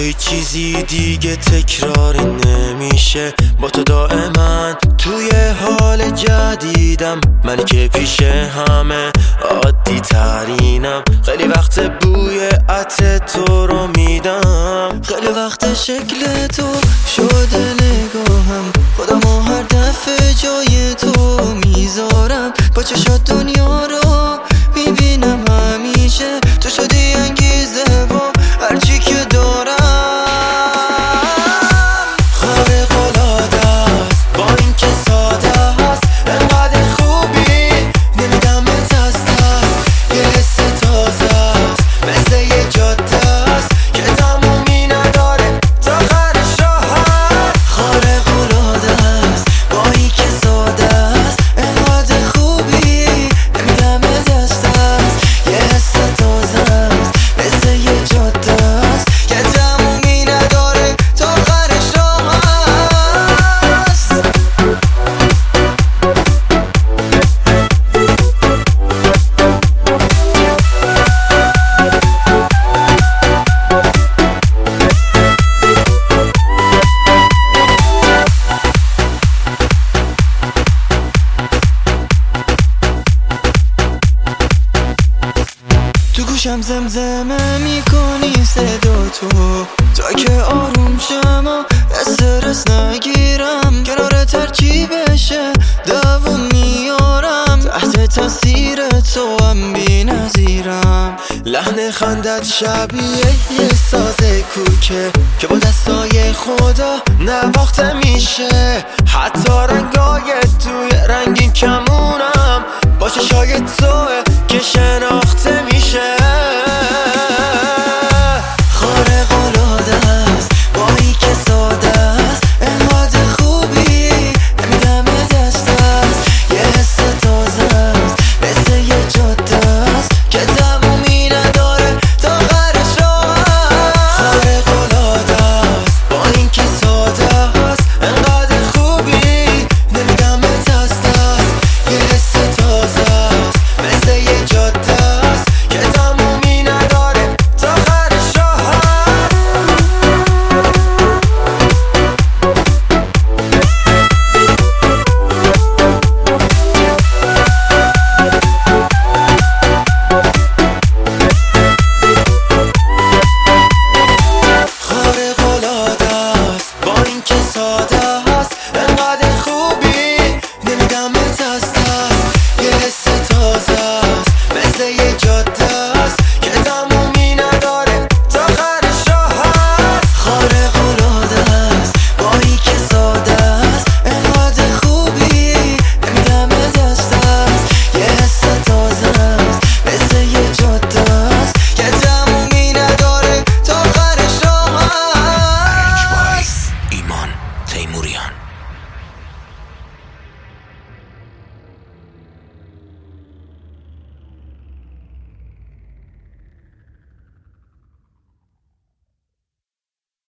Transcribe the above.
هیچ چیزی دیگه تکراری نمیشه. با تو دائما توی حال جدیدم، منی که پیش همه عادی ترینم. خیلی وقت بوی عطر تو رو میدم، خیلی وقت شکل تو شده نگاهم. خودمو هر دفعه جای تو میذارم، با چشات دنیا رو میبینم همیشه. تو شدی انگیزه و هرچی که دارم. خارق العاده است با این که ساده است، انقدر خوبی نمیدمت از دست. یه حس تازه است مثل یه جاده است که تمومی نداره تا آخرش راحت. خارق العاده است با این که ساده است، انقدر خوبی نمیدمت از دست. یه حس تازه است مثل یه جاده است که تمومی نداره تا آخرش راحت. تو گوشم زمزمه میکنی صدا تو، تا که آروم شم و استرس نگیرم. کنار ترچی بشه دووم میارم، تحت تاثیر تو هم بی نظیرم. لحن خندت شبیه یه ساز کوکه که با دستای خدا نواخته میشه. حتی رنگای توی رنگین کمونم با چشای توه که شناخته میشه. خارق العاده است با این که ساده است، انقدر خوبی نمیدمت از دست. یه حس تازه است مثل یه جاده است که تمومی نداره تا آخرش راحت. خارق العاده است با این که ساده است، انقدر خوبی نمیدمت از دست. یه حس تازه است مثل یه جاده است که تمومی نداره تا آخرش راحت. خارق العاده است با این که ساده است، انقدر خوبی نمیدمت از دست. یه حس تازه است مثل یه جاده است که تمومی نداره تا آخرش راحت. خارق العاده است با این که ساده است، انقدر خوبی نمیدمت از دست. یه حس تازه است مثل یه جاده است که تمومی نداره تا آخرش راحت. ایمان تیموریان.